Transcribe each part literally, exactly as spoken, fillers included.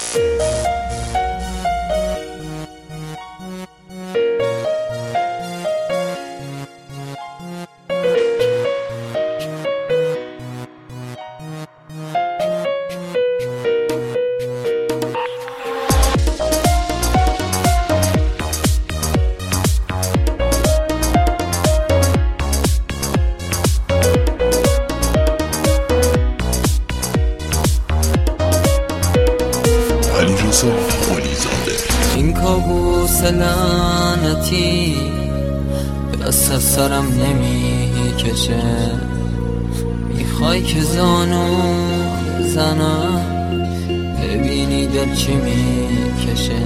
این کابوس لعنتی دست از سرم نمی کشه، میخوای که زانو بزنم ببینی دل چی میکشه.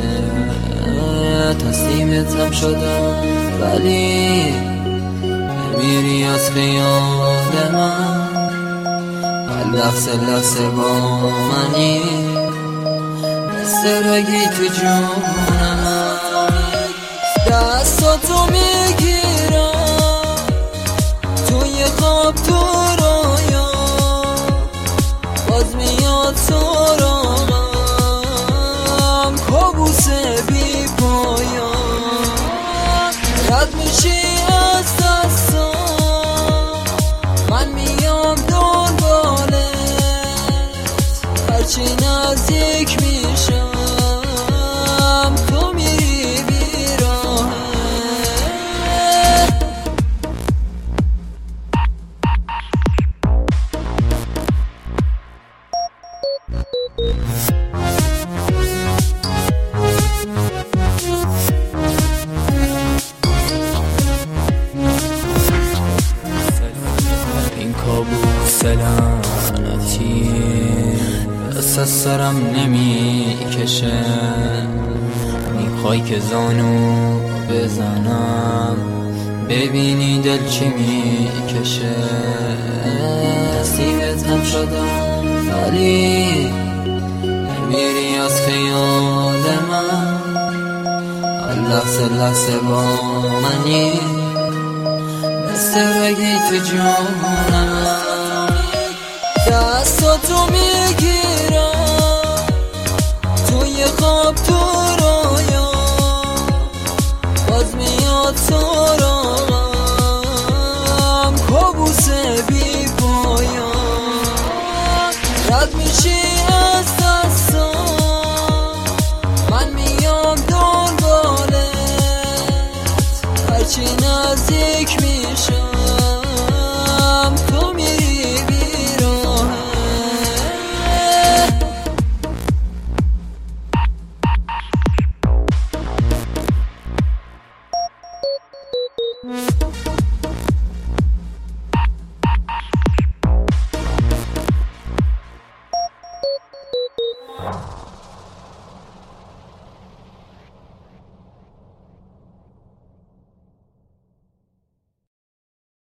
تسلیمتم شدم ولی میری از خیال من، هر لحظه لحظه با منی سرگی تو جونم. دستاتو میگیرم توی خواب تو رویا، باز میاد سراغم کابوس بی پایان. رد میشی از دستام من میام دنبالت، هرچی نزدیک میشم تو میری بیراهه. این کابوس لعنتی دست از سرم نمی کشه، میخوای که زانو بزنم ببینی دل چی میکشه. نصیبتم شدم ولی میری از خیال من، هر لحظه لحظه با منی مثل رگی تو جونم.